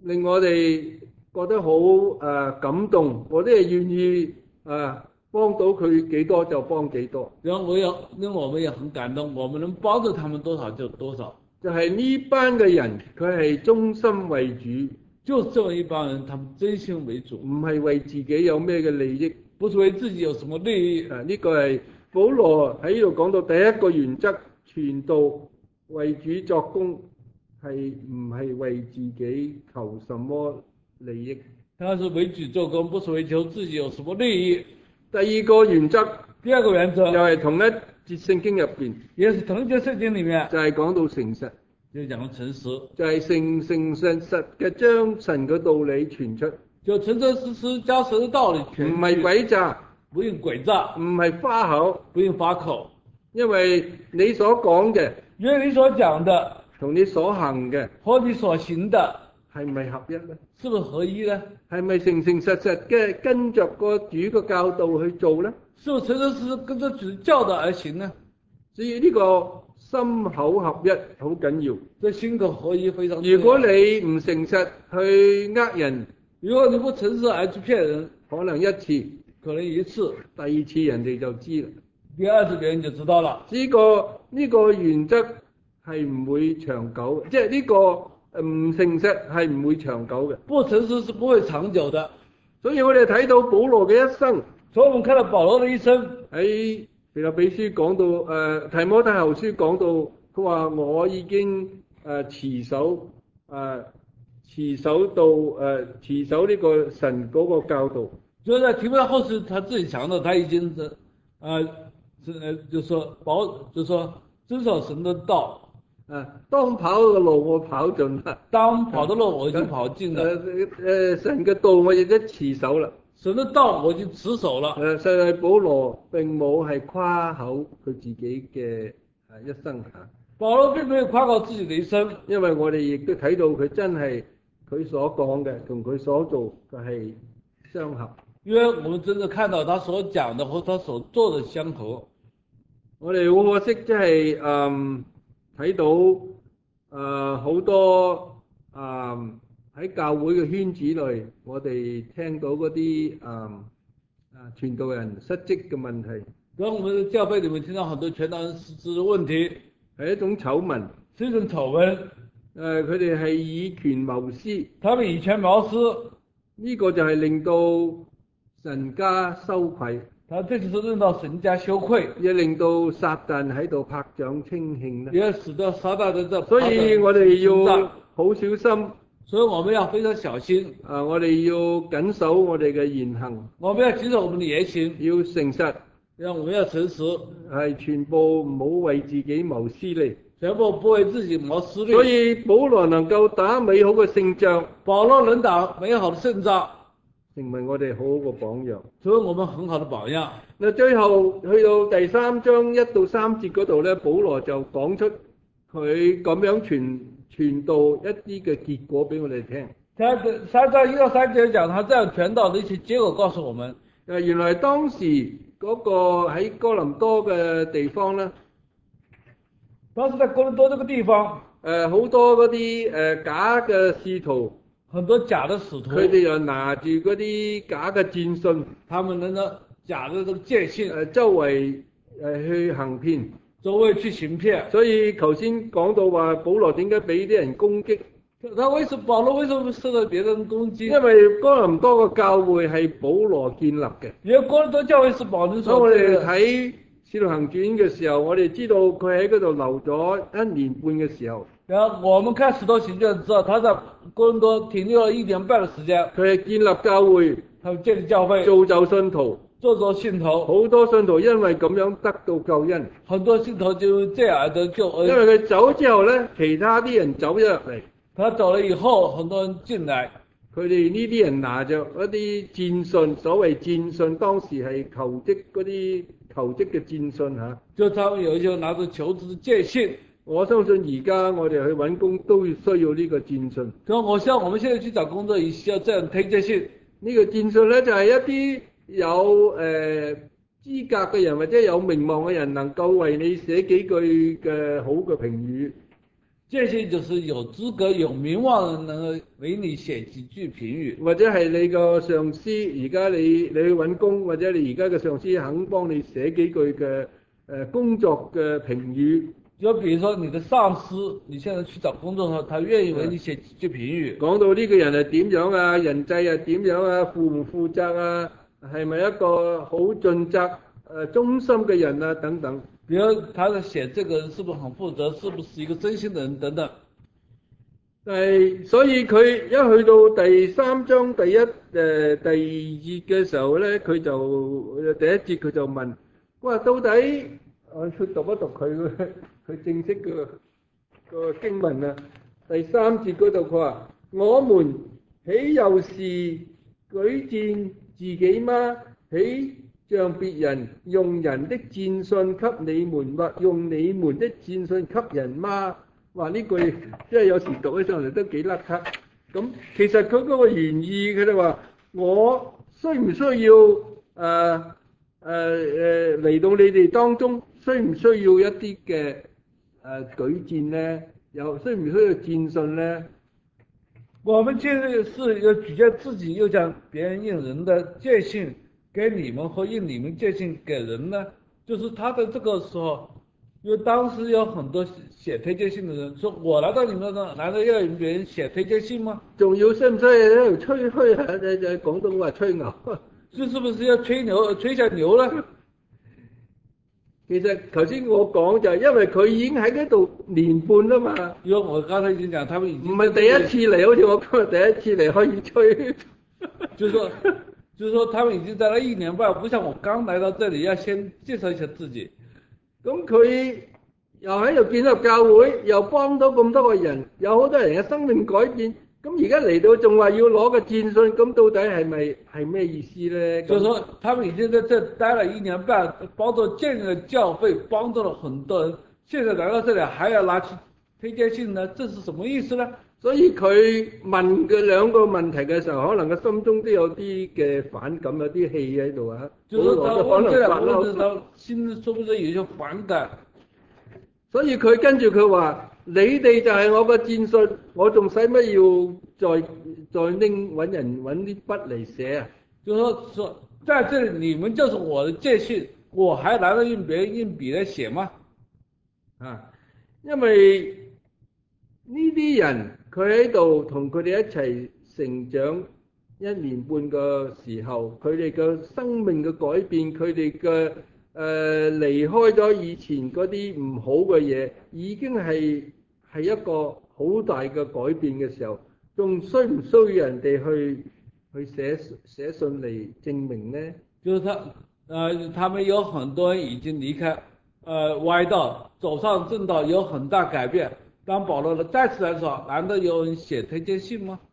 Speaker 1: 令我哋覺得好誒、呃、感動，我哋係願意誒幫到佢幾多就幫幾多。
Speaker 2: 然後我也令我們也很感動，我們能幫助他們多少就多少。
Speaker 1: 就係呢班嘅人，佢係忠心為主，
Speaker 2: 就是這麼一幫人，他們真心為主，
Speaker 1: 唔係為自己有咩嘅利益，
Speaker 2: 不是為自己有什麼利益。
Speaker 1: 誒、啊、呢、這個係保羅喺呢度講到第一個原則，傳道為主作工，係唔係為自己求什麼利益？
Speaker 2: 他是為主做工，不是為求自己有什麼利益。
Speaker 1: 第二個原則，
Speaker 2: 第二個原則
Speaker 1: 又係同一節聖經入邊，
Speaker 2: 也是同一節聖經裏面，
Speaker 1: 就係講到誠實，
Speaker 2: 就講到誠實，
Speaker 1: 就係誠誠實實嘅將神嘅道理傳出，
Speaker 2: 就誠誠實實將神嘅道理傳出，
Speaker 1: 唔係詭詐，
Speaker 2: 不用詭詐，
Speaker 1: 唔係花口，
Speaker 2: 不用花口，
Speaker 1: 因為你所講嘅，
Speaker 2: 因為你所講的
Speaker 1: 同你所行嘅，
Speaker 2: 和你所行的
Speaker 1: 係咪合一呢？
Speaker 2: 是不是合一呢？
Speaker 1: 係咪誠誠實實嘅跟着個主嘅教導去做呢？
Speaker 2: 是不是誠誠實實跟着主教導而行呢？
Speaker 1: 所以呢個心口合一好緊要。
Speaker 2: 這心口合一非常重要。
Speaker 1: 如果你唔誠實去呃人，
Speaker 2: 如果你不誠實而去騙人，
Speaker 1: 可能一次，
Speaker 2: 可能一次，
Speaker 1: 第二次人哋就知啦。
Speaker 2: 第二次別人就知道了。
Speaker 1: 呢、這個呢、這個原則係唔會長久，即係呢個唔誠實係唔會長久嘅。
Speaker 2: 不誠實是不會長久的。
Speaker 1: 所以我哋睇到保羅嘅一生，
Speaker 2: 所以我們看到保羅的一生
Speaker 1: 喺腓立比書講到，誒、呃、提摩太後書講到，佢話我已經誒、呃、持守誒、呃、持守到誒、呃、持守呢個神嗰個教導。
Speaker 2: 所以在提摩太後書他自己講到，他已經是呃是呃就是說保就是說遵守神的道。
Speaker 1: 啊，當跑嘅路我跑盡啦，
Speaker 2: 當跑的路我已經跑盡了。
Speaker 1: 誒誒、呃、神嘅道我亦都持守啦。
Speaker 2: 神的道我已經持守了。
Speaker 1: 誒，實際保羅並冇係誇口佢自己嘅誒一生嚇。
Speaker 2: 保羅並沒有誇口自己的一生，
Speaker 1: 因為我哋亦都睇到佢真係佢所講嘅同佢所做嘅係相合。
Speaker 2: 因為我們真的看到他所講的和他所做的相合。
Speaker 1: 我哋好可惜，即係誒睇到誒好、呃、多誒喺、呃、教會嘅圈子內，我哋聽到嗰啲誒啊傳道人失職嘅問題。
Speaker 2: 在我們的教會裏面聽到很多傳道人失職的問題，
Speaker 1: 係一種醜聞，
Speaker 2: 是一種醜聞。
Speaker 1: 誒佢哋係以權謀私，
Speaker 2: 他們以權謀私，
Speaker 1: 呢個就係令到神家羞愧。
Speaker 2: 他這就是令到神家羞愧，
Speaker 1: 亦令到撒旦喺度拍掌稱慶咧。
Speaker 2: 也使得撒旦在這。
Speaker 1: 所以我哋要好小心。
Speaker 2: 所以我們要非常小心。
Speaker 1: 啊，我哋要謹守我哋嘅言行。
Speaker 2: 我們要謹守我們的言行。
Speaker 1: 要誠實。
Speaker 2: 讓我們要誠實。
Speaker 1: 係全部唔好為自己謀私利。
Speaker 2: 全部不為自己謀私利。
Speaker 1: 所以保羅能夠打美好嘅勝仗。
Speaker 2: 保羅能打美好的勝仗。
Speaker 1: 成為我哋好好嘅榜樣，
Speaker 2: 成為我們很好的榜樣。
Speaker 1: 嗱，最後去到第三章一到三節嗰度咧，保羅就講出佢咁樣傳傳道一啲嘅結果俾我哋聽。
Speaker 2: 他三章一到三節講，他這樣傳道的一些結果告訴我們。
Speaker 1: 誒，原來當時嗰個喺哥林多嘅地方咧，
Speaker 2: 當時在哥林多這個地方，
Speaker 1: 誒好多嗰啲誒假嘅使徒。
Speaker 2: 很多假的使徒，
Speaker 1: 佢哋又拿住嗰啲假嘅薦信，
Speaker 2: 他們能夠假的這個薦信，
Speaker 1: 誒周圍誒去行騙，
Speaker 2: 周圍去行騙。
Speaker 1: 所以頭先講到話保羅點解俾啲人攻擊？
Speaker 2: 他為什麼保羅為什麼受到別人攻擊？
Speaker 1: 因為哥林多個教會係保羅建立嘅。
Speaker 2: 因為哥林多教會是保羅所。
Speaker 1: 所以我哋睇《使徒行傳》嘅時候，我哋知道佢喺嗰度留咗一年半嘅時候。
Speaker 2: 然後我們看《使徒行傳》知道，他在哥林多停留了一年半的時間。
Speaker 1: 佢係建立教會，
Speaker 2: 他們建立教會，
Speaker 1: 造就信徒，
Speaker 2: 造就信徒。
Speaker 1: 好多信徒因為咁樣得到救恩。
Speaker 2: 很多信徒就這樣而得救恩。
Speaker 1: 因為佢走之後咧，其他啲人走咗入嚟。
Speaker 2: 他走了以後，很多人進來。
Speaker 1: 佢哋呢啲人拿着一啲薦信，所謂薦信，當時係求職嗰啲求職嘅薦信嚇。
Speaker 2: 就他們有一些拿着求職嘅薦信。
Speaker 1: 我相信而家我哋去揾工都需要呢個薦信。
Speaker 2: 咁我想我們現在去找工作也需要這樣推薦信。
Speaker 1: 呢個薦信咧就係一啲有誒資格嘅人或者有名望嘅人能夠為你寫幾句嘅好嘅評語。
Speaker 2: 這些就是有資格、有名望的人能夠為你寫幾句評語，
Speaker 1: 或者係你個上司，而家你你去揾工，或者你而家嘅上司肯幫你寫幾句嘅誒工作嘅評語。
Speaker 2: 就比如說你的上司，你現在去找工作的時候，他願意為你寫幾句評語，
Speaker 1: 講到呢個人係點樣啊，人際係點樣啊，負唔負責啊，係咪一個好盡責誒忠心嘅人啊等等。
Speaker 2: 比如他在寫這個人是不是很負責，是不是一個真心的人等等。
Speaker 1: 係，所以佢一去到第三章第一誒、呃、第二節嘅時候咧，佢就第一節佢就問：佢話到底我去讀一讀佢佢正式嘅個經文啊。第三節嗰度佢話：我們豈又是舉薦自己嗎？豈像別人用人的薦信給你們，或用你們的薦信給人嗎？話呢句即係有時讀起上嚟都幾甩咳。咁其實佢嗰個原意，佢哋話我需唔需要誒誒誒嚟到你哋當中，需唔需要一啲嘅誒舉薦咧？有需唔需要薦信咧？
Speaker 2: 我們現在是要舉薦自己，又將別人應人的薦信給你們，和應你們薦信給人呢？就是他的這個時候，因為當時有很多寫推薦信的人，說我來到你們那，難道要別人寫推薦信嗎？
Speaker 1: 仲要需唔需要喺度吹噓下？就就廣東話吹牛，
Speaker 2: 這是不是要吹牛，吹下牛呢？
Speaker 1: 其實頭先我講就係因為佢已經喺嗰度年半啦嘛。
Speaker 2: 因為我剛才已經講，他們已經
Speaker 1: 唔係第一次嚟，好似我今日第一次嚟可以吹。
Speaker 2: 就是說，就是說，他們已經在了一年半，不像我剛來到這裡，要先介紹一下自己。
Speaker 1: 咁佢又喺度建立教會，又幫到咁多個人，有好多人嘅生命改變。咁而家嚟到仲話要攞個薦信，咁到底係咪係咩意思咧？
Speaker 2: 就是說，他們已經在這待了一年半，幫助建立了教會，幫助了很多人。現在來到這裡還要拿去推薦信呢，這是什麼意思呢？
Speaker 1: 所以佢問嘅兩個問題嘅時候，可能佢心中都有啲嘅反感，有啲氣喺度啊。
Speaker 2: 就是他問這兩個問題，他心裡說不定有些反感。
Speaker 1: 所以佢跟住佢話：你哋就係我個薦信，我仲使乜要再再拎揾人揾啲筆嚟寫啊？
Speaker 2: 就說說，在這裡你們就是我的薦信，我還難道用別人用筆來寫嗎？
Speaker 1: 啊，因為呢啲人佢喺度同佢哋一齊成長一年半嘅時候，佢哋嘅生命嘅改變，佢哋嘅誒離開咗以前嗰啲唔好嘅嘢，已經係係一個好大嘅改變嘅時候，仲需唔需要人哋去去寫寫信嚟證明呢？
Speaker 2: 就是他，呃，他們有很多人已經離開，呃，歪道，走上正道，有很大改變。當保羅再次來說，難道有人寫推薦信嗎？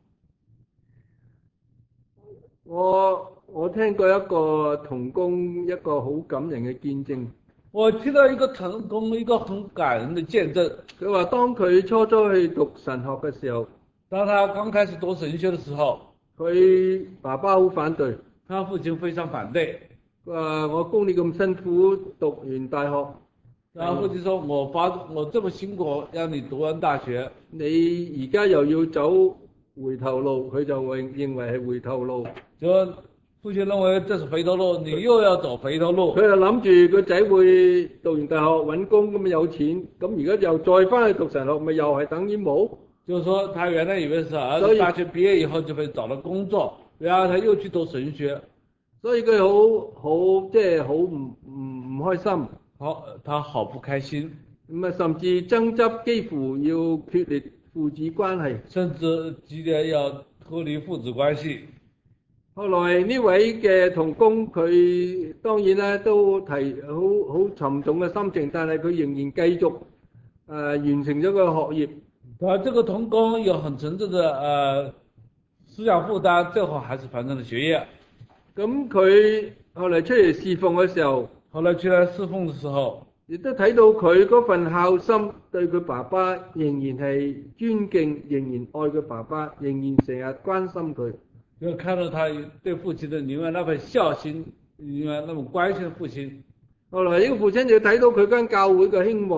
Speaker 1: 我我聽過一個同工一個好感人嘅見證。
Speaker 2: 我聽到一個同工一個很感人的見證。
Speaker 1: 佢話當佢初初去讀神學嘅時候，
Speaker 2: 當他剛開始讀神學嘅時候，
Speaker 1: 佢爸爸好反對，
Speaker 2: 他父親非常反對。
Speaker 1: 佢話我供你咁辛苦讀完大學，
Speaker 2: 然後父親說我發我這麼辛苦讓你讀完大學，
Speaker 1: 你而家又要走回頭路，佢就認認為係回頭路。
Speaker 2: 就父親認為這是回頭路，你又要走回頭路。
Speaker 1: 佢就諗住個仔會讀完大學揾工咁有錢，咁而家又再翻去讀神學，咪又係等於冇。
Speaker 2: 就是說他原來以為是兒子大學畢業以後就會找到工作，然後他又去讀神學，
Speaker 1: 所以佢好好即係好唔唔唔開心。
Speaker 2: 好，他好不開心。
Speaker 1: 咁啊，甚至爭執，幾乎要決裂父子關係，
Speaker 2: 甚至激烈要脫離父子關係。
Speaker 1: 後來呢位嘅同工，佢當然咧都提好好沉重嘅心情，但係佢仍然繼續誒、呃、完成咗個學業。
Speaker 2: 啊，這個同工有很沉重的誒、呃、思想負擔，最後還是完成了學業。
Speaker 1: 咁佢後來出嚟侍奉嘅時候，
Speaker 2: 後來出來侍奉嘅時候，
Speaker 1: 亦都睇到佢嗰份孝心，對佢爸爸仍然係尊敬，仍然愛佢爸爸，仍然成日關心佢。
Speaker 2: 就看到他對父親的另外那份孝心，另外那麼關心父親。
Speaker 1: 後來呢個父親就睇到佢間教會嘅興旺，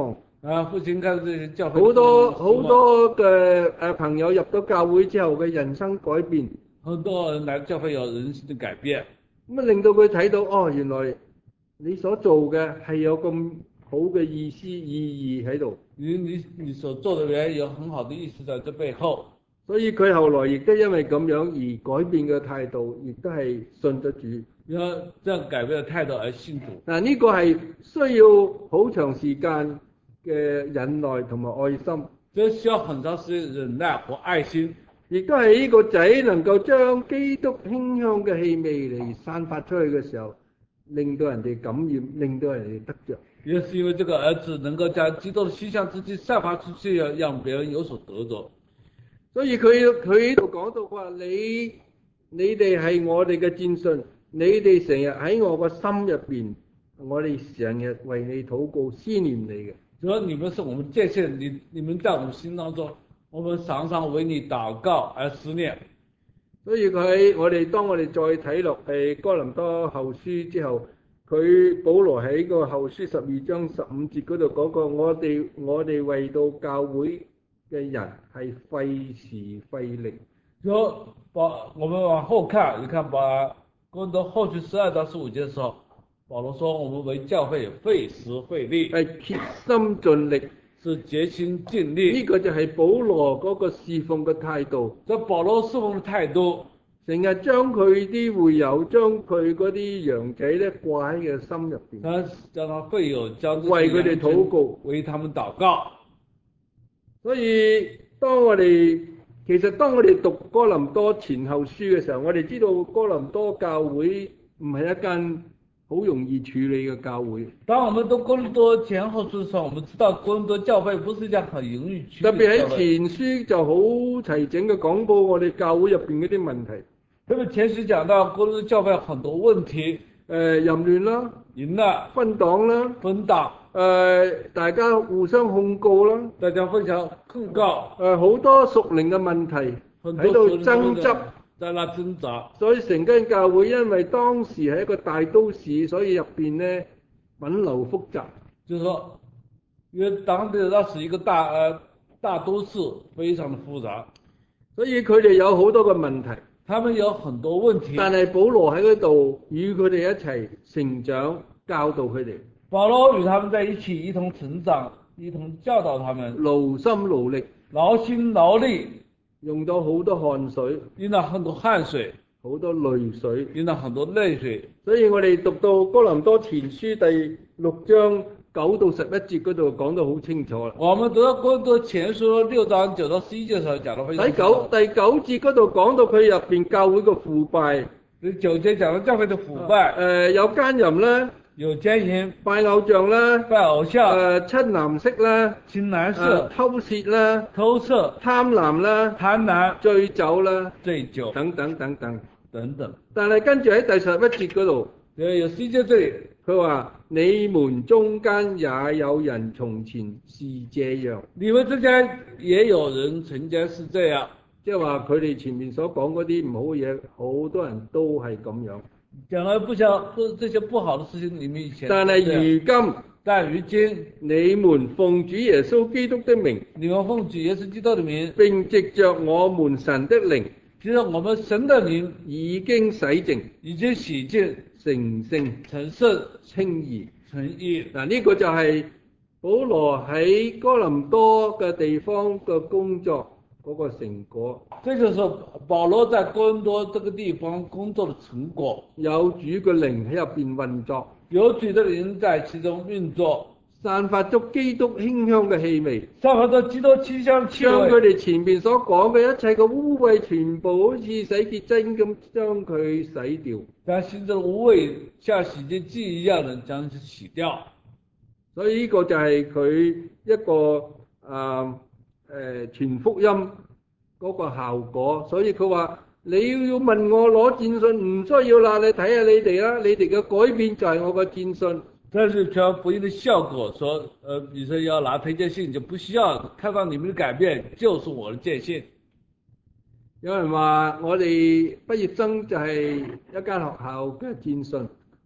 Speaker 2: 啊，父親看這些教會
Speaker 1: 好多
Speaker 2: 的
Speaker 1: 好多嘅誒朋友入到教會之後嘅人生改變，
Speaker 2: 很多人來教會有人生的改變，
Speaker 1: 咁啊令到佢睇到哦，原來你所做嘅係有咁好嘅意思意義喺度。
Speaker 2: 你你你所做的嘢有很好的意思在這背後，
Speaker 1: 所以佢後來亦都因為咁樣而改變嘅態度，亦都係信得主。
Speaker 2: 然後這樣改變的態度而信主。
Speaker 1: 嗱，呢個係需要好長時間嘅忍耐同埋愛心，
Speaker 2: 這需要很長時間忍耐和愛心，
Speaker 1: 亦都係呢個仔能夠將基督馨香嘅氣味嚟散發出去嘅時候，令到人哋感染，令到人哋得着。
Speaker 2: 也是因為這個兒子能夠將基督的馨香之氣散發出去，讓別人有所得着。
Speaker 1: 所以佢佢呢度講到話，你你哋係我哋嘅戰信，你哋成日喺我個心入邊，我哋成日為你禱告思念你嘅。
Speaker 2: 主要你們是我們界限，你你們在我們心當中，我們常常為你禱告而思念。
Speaker 1: 所以佢我哋當我哋再睇落係哥林多後書之後，佢保羅喺個後書十二章十五節嗰度講過，我哋我哋為到教會嘅人係費時費力。
Speaker 2: 就把我們往後看，你看把哥林多後書十二章十五節的時候，保羅說我們為教會費時費力，
Speaker 1: 係竭心盡力，
Speaker 2: 是竭心盡力。
Speaker 1: 呢個就係保羅嗰個侍奉嘅態度。
Speaker 2: 這保羅侍奉嘅態度，
Speaker 1: 成日將佢啲會友，將佢嗰啲羊仔咧掛喺佢心入邊，
Speaker 2: 他將他會友將
Speaker 1: 為佢哋禱告，
Speaker 2: 為他們禱告。
Speaker 1: 所以當我哋其實當我哋讀哥林多前後書嘅時候，我哋知道哥林多教會唔係一間好容易處理嘅教會。
Speaker 2: 當我們讀哥林多前後書嘅時候，我們知道哥林多教會不是一間很容易處理嘅教會。
Speaker 1: 特別喺前書就好齊整嘅講過我哋教會入邊嗰啲問題。
Speaker 2: 特別前書講到哥林多教會有很多問題，
Speaker 1: 誒淫亂啦，
Speaker 2: 淫亂、
Speaker 1: 分黨啦，
Speaker 2: 分黨，
Speaker 1: 誒大家互相控告啦，
Speaker 2: 大家互相控告，
Speaker 1: 誒好多屬靈嘅問題喺度爭執，
Speaker 2: 在那掙扎。
Speaker 1: 所以成間教會因為當時係一個大都市，所以入邊咧品流複雜。
Speaker 2: 就是說，因為當地那是一個大呃大都市，非常的複雜，
Speaker 1: 所以佢哋有好多嘅問題。
Speaker 2: 他們有很多問題。
Speaker 1: 但係保羅喺嗰度與佢哋一齊成長，教導佢哋。
Speaker 2: 保羅與他們在一起，一同成長，一同教導他們，
Speaker 1: 勞心勞力，
Speaker 2: 勞心勞力，
Speaker 1: 用到好多汗水，
Speaker 2: 用到很多汗水，
Speaker 1: 好多淚水，
Speaker 2: 用到很多淚水。
Speaker 1: 所以我哋讀到哥林多前書第六章九到十一節嗰度講得好清楚啦。
Speaker 2: 我們讀到哥林多前書六章九到十一節嘅時候講得非常清楚。
Speaker 1: 第九第九節嗰度講到佢入邊教會嘅腐敗。
Speaker 2: 第九節講到教會嘅腐敗。誒、
Speaker 1: 呃，有奸淫啦，
Speaker 2: 有奸淫，
Speaker 1: 拜偶像啦，
Speaker 2: 拜偶像，
Speaker 1: 誒親男色啦，
Speaker 2: 親男色，
Speaker 1: 偷竊啦，
Speaker 2: 偷竊，
Speaker 1: 貪婪啦，
Speaker 2: 貪婪，
Speaker 1: 醉酒啦，
Speaker 2: 醉酒，
Speaker 1: 等等等等
Speaker 2: 等等。
Speaker 1: 但係跟住喺第十一節嗰度，
Speaker 2: 有有十一節這裡，
Speaker 1: 佢話你們中間也有人從前是這樣，
Speaker 2: 你們之間也有人曾經是這樣，
Speaker 1: 即係話佢哋前面所講嗰啲唔好嘅嘢，好多人都係咁樣。
Speaker 2: 講來不想做這些不好的事情，你們以前。
Speaker 1: 但係如今，
Speaker 2: 但如今，
Speaker 1: 你們奉主耶穌基督的名，
Speaker 2: 你們奉主耶穌基督的名，
Speaker 1: 並藉着我們神的靈，
Speaker 2: 其實我們神的靈
Speaker 1: 已經洗淨，
Speaker 2: 已經洗淨，
Speaker 1: 成聖、
Speaker 2: 成聖、
Speaker 1: 稱義、
Speaker 2: 稱義。
Speaker 1: 嗱，呢個就係保羅喺哥林多嘅地方嘅工作嗰個成果。
Speaker 2: 這就是保羅在哥林多這個地方工作的成果。
Speaker 1: 有主嘅靈喺入邊運作，
Speaker 2: 有主的靈在其中運作，
Speaker 1: 散發咗基督馨香嘅氣味，
Speaker 2: 散發咗基督馨香氣味，
Speaker 1: 將佢哋前面所講嘅一切嘅污穢，全部好似洗潔精咁將佢洗掉。
Speaker 2: 將心中的污穢像洗潔劑一樣的將它洗掉。
Speaker 1: 所以呢個就係佢一個啊誒傳福音嗰個效果。所以佢話你要問我攞戰信，唔需要啦，你睇下你哋啦，你哋嘅改變就係我嘅戰信。
Speaker 2: 這是傳福音的效果，說，呃，你說要拿推薦信，就不需要看到你們的改變，就是我的薦信。
Speaker 1: 有人話我哋畢業生就係一間學校嘅薦信，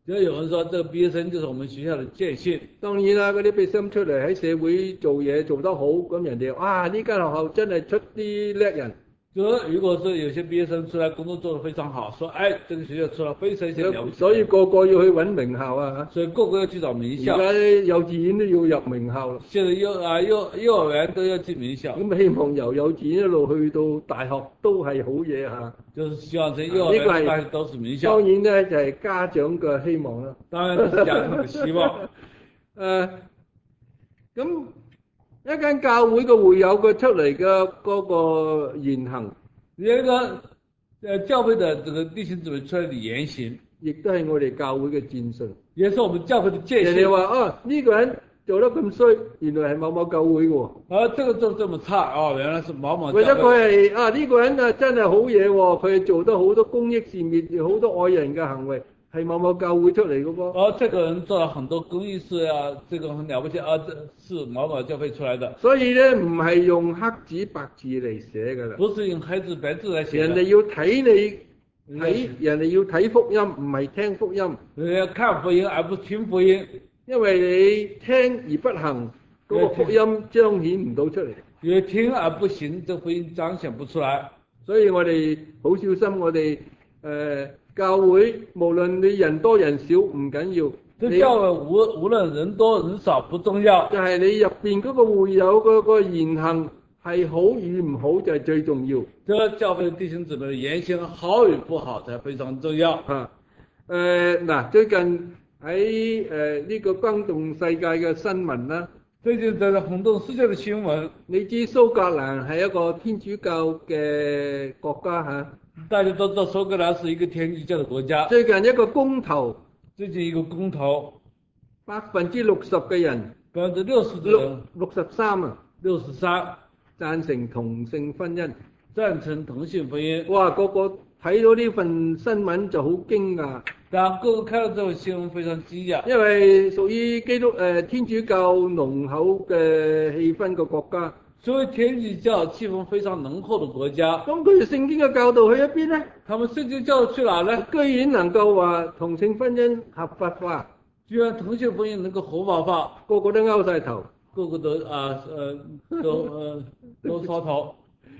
Speaker 2: 就有人說，這個畢業生就是我們學校的見信。
Speaker 1: 當然啦，嗰啲畢業生出嚟喺社會做嘢做得好，咁人哋哇呢間學校真係出啲叻人。
Speaker 2: 就說如果是有些畢業生出來工作做得非常好，說哎，這個學校出了非常一些了不起，
Speaker 1: 所以個個要去揾名校啊，
Speaker 2: 所以個個要去找名校。
Speaker 1: 而家幼稚園都要入名校。
Speaker 2: 現在幼啊幼幼兒園都要進名校。
Speaker 1: 咁希望由幼稚園一路去到大學都係好嘢嚇。
Speaker 2: 就是希望從幼兒園大學都是名校。
Speaker 1: 當然咧就係、是、家長嘅希望啦。
Speaker 2: 當然係家長嘅希望。誒、
Speaker 1: 呃，咁。一間教會嘅會友佢出嚟嘅嗰個言行，
Speaker 2: 一個誒教會的這個弟兄姊妹出嚟嘅言行，
Speaker 1: 亦都係我哋教會嘅戰信，
Speaker 2: 也是我們教會嘅見信。
Speaker 1: 人哋話啊呢、這個人做得咁衰，原來係某某教會喎。
Speaker 2: 啊，這個做這麼差哦，原來是某某教會。
Speaker 1: 或者佢係啊呢、這個人啊真係好嘢喎，佢做得好多公益善業，好多愛人嘅行為。係某某教會出嚟嘅噃。
Speaker 2: 哦，這個人做了很多公益事啊，這個很了不起啊，這是某某教會出來的。
Speaker 1: 所以咧，唔係用黑紙白字嚟寫噶啦。
Speaker 2: 不是用黑紙白字嚟寫。
Speaker 1: 人哋要睇你睇，人哋要睇福音，唔係聽福音。
Speaker 2: 人家看福音，而不是聽福音。
Speaker 1: 因為你聽而不行，嗰、那個福音彰顯唔到出嚟。
Speaker 2: 因為聽而不行，這福音彰顯不出來。
Speaker 1: 所以我哋好小心，我哋誒。呃教會無論你人多人少唔緊要，
Speaker 2: 這教會無無論人多人少不重要，
Speaker 1: 就係你入邊嗰個會友嗰個言行係好與唔好就係最重要。
Speaker 2: 這個教會弟兄姊妹的言行好與不好才非常重要。
Speaker 1: 啊，誒嗱，最近喺誒呢個轟動世界嘅新聞啦，
Speaker 2: 最近在轟動世界嘅新聞，
Speaker 1: 你知蘇格蘭係一個天主教嘅國家嚇。
Speaker 2: 大家都知道蘇格蘭是一個天主教的國家。
Speaker 1: 最近一個公投，
Speaker 2: 最近一個公投，
Speaker 1: 百分之六十嘅人，
Speaker 2: 百分之六十嘅人，
Speaker 1: 六十三啊，
Speaker 2: 六十三
Speaker 1: 贊成同性婚姻，
Speaker 2: 贊成同性婚姻。
Speaker 1: 哇，個個睇到呢份新聞就好驚訝。
Speaker 2: 但個個看到這份新聞非常驚訝，
Speaker 1: 因為屬於基督誒、呃、天主教濃厚嘅氣氛嘅國家。
Speaker 2: 所以天主教氣氛非常濃厚的國家，
Speaker 1: 咁佢哋聖經嘅教導去一邊呢？
Speaker 2: 他們聖經教導去哪呢？
Speaker 1: 居然能夠話同性婚姻合法化，
Speaker 2: 居然同性婚姻能夠合法化，
Speaker 1: 個個都勾晒頭，
Speaker 2: 個個都啊呃都呃都梳頭。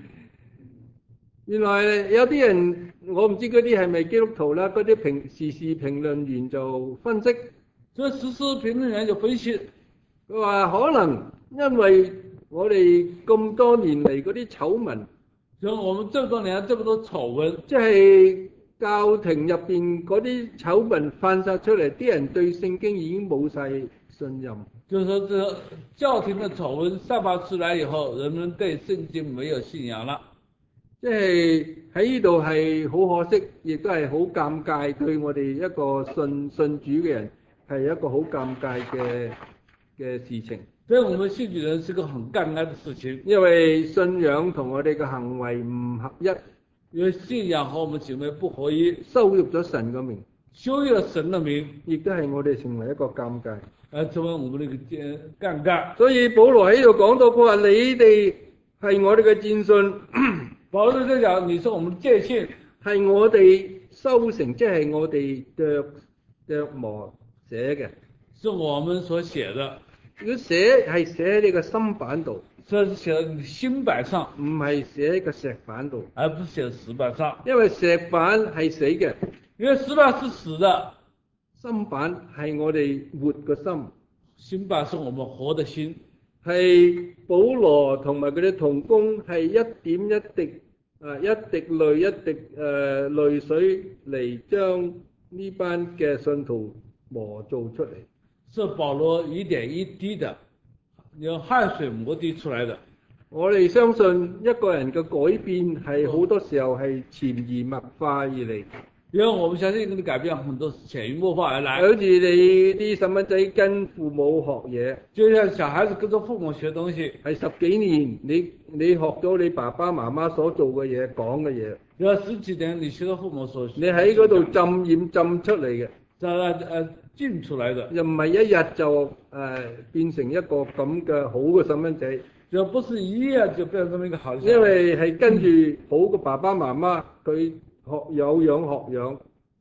Speaker 1: 原來有啲人，我唔知嗰啲係咪基督徒啦，嗰啲評時事評論員就分析，
Speaker 2: 所以時事評論員就分析，
Speaker 1: 佢話可能因為我哋咁多年嚟嗰啲醜聞，
Speaker 2: 就我們這麼多年這麼多醜聞，
Speaker 1: 即係教廷入邊嗰啲醜聞泛晒出嚟，啲人對聖經已經冇晒信任。
Speaker 2: 就是說，這教廷的醜聞散發出來以後，人們對聖經沒有信仰了。
Speaker 1: 即係喺呢度係好可惜，亦都係好尷尬，對我哋一個信信主嘅人係一個好尷尬嘅嘅事情。
Speaker 2: 對我們信主人是個很尷尬的事情，
Speaker 1: 因為信仰同我哋嘅行為唔合一，
Speaker 2: 因為信仰和我們行為不合一，
Speaker 1: 羞辱咗神嘅名，
Speaker 2: 羞辱了神的名，
Speaker 1: 亦都係我哋成為一個尷尬，
Speaker 2: 而成為我們的一個尷尬。
Speaker 1: 所以保羅喺度講到，佢話你哋係我哋嘅戰信，
Speaker 2: 保羅在講，你是我們的戰信，
Speaker 1: 係我哋修成，即係我哋琢琢磨寫嘅，
Speaker 2: 是我們所寫的。
Speaker 1: 如果寫係寫喺你個心板度，
Speaker 2: 這是寫喺你心板上，
Speaker 1: 唔係寫喺個石板度，
Speaker 2: 而不是寫喺石板上。
Speaker 1: 因為石板係死嘅，
Speaker 2: 因為石板是死的，
Speaker 1: 心板係我哋活嘅心，
Speaker 2: 心板是我們活的心。
Speaker 1: 係保羅同埋佢哋同工係一點一滴啊，一滴淚一滴誒淚水嚟將呢班嘅信徒磨造出嚟。
Speaker 2: 是保羅一點一滴的用汗水磨礪出來的。
Speaker 1: 我哋相信一個人嘅改變係好多時候係潛移默化而嚟。
Speaker 2: 因為我們相信一個人改變很多潛移默化而來。
Speaker 1: 好似你啲細蚊仔跟父母學嘢，
Speaker 2: 就像小孩子跟着父母學東西，
Speaker 1: 係十幾年你你學咗你爸爸媽媽所做嘅嘢講嘅嘢，
Speaker 2: 有十幾年你學咗父母所
Speaker 1: 你喺嗰度浸染浸出嚟嘅。
Speaker 2: 就誒誒浸出來的，
Speaker 1: 又唔係一日就誒、呃、變成一個咁嘅好嘅細蚊仔，
Speaker 2: 就不是一日就變成這麼一個好的。
Speaker 1: 因為係跟住好嘅爸爸媽媽佢學有樣學樣，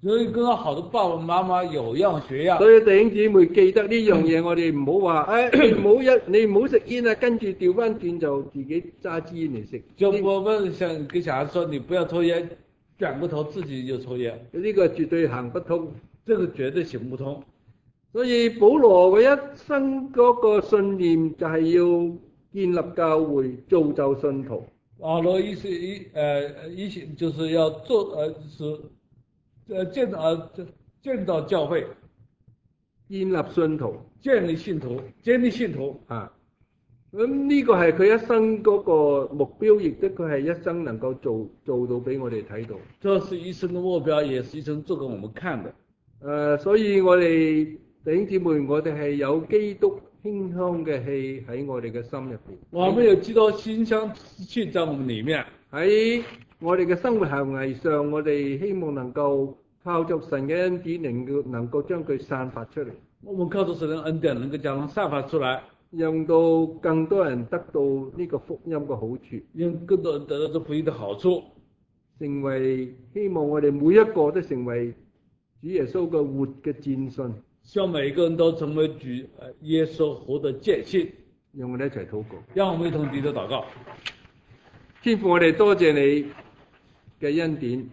Speaker 2: 所以跟好的爸爸媽媽有樣學樣。
Speaker 1: 所以弟兄姊妹記得呢樣嘢，我哋唔好話，誒、哎、你唔好一你唔好食煙啊，跟住調翻轉就自己揸支煙嚟食。
Speaker 2: 就我們想跟小孩說，你不要抽煙，轉個頭自己就抽煙。
Speaker 1: 呢個絕對行不通，
Speaker 2: 這個絕對行不通。
Speaker 1: 所以保羅嘅一生嗰個信念就係要建立教會，造就信徒。
Speaker 2: 保羅意思一呃一就是要做呃是呃建呃建造教會，
Speaker 1: 建立信徒，
Speaker 2: 建立信徒，建立信徒
Speaker 1: 啊。咁呢個係佢一生嗰個目標，亦都佢係一生能夠做做到俾我哋睇到。
Speaker 2: 這是一生的目標，也是一生做給我們看的。
Speaker 1: 誒、呃，所以我哋弟兄姊妹，我哋係有基督馨香嘅氣喺我哋嘅心入邊。
Speaker 2: 我們有基督馨香氣在我們裏面。
Speaker 1: 喺我哋嘅生活行為上，我哋希望能夠靠着神嘅恩典，能夠能夠將佢散發出嚟。
Speaker 2: 我們靠着神嘅恩典，能夠將它散發出來，
Speaker 1: 讓到更多人得到呢個福音嘅好處，
Speaker 2: 讓更多人得到這福音的好處，
Speaker 1: 成為希望我哋每一個都成為主耶穌嘅活嘅戰信。
Speaker 2: 希望每一個人都成為主耶穌活的見證。
Speaker 1: 讓我哋一齊禱告。
Speaker 2: 讓我們一同低頭禱告。
Speaker 1: 天父，我哋多謝你嘅恩典，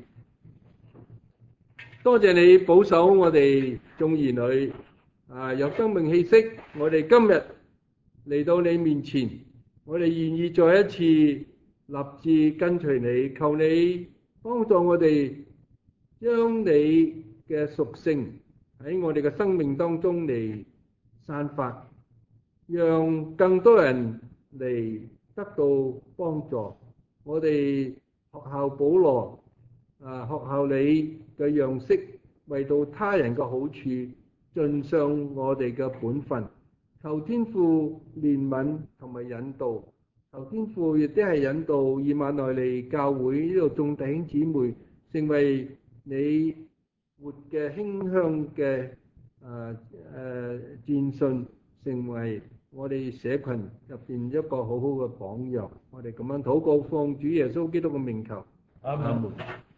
Speaker 1: 多謝你保守我哋眾兒女啊有生命氣息。我哋今日嚟到你面前，我哋願意再一次立志跟隨你，求你幫助我哋將你嘅屬性喺我哋嘅生命當中嚟散發，讓更多人嚟得到幫助。我哋學效保羅啊，學效你嘅樣式，為到他人嘅好處，盡上我哋嘅本分。求天父憐憫同埋引導，求天父亦都係引導以馬內利教會呢度眾弟兄姊妹成為你活嘅馨香嘅誒誒戰信，成為我哋社群入邊一個好好嘅榜樣。我哋咁樣禱告，奉主耶穌基督嘅名求，
Speaker 2: 阿門。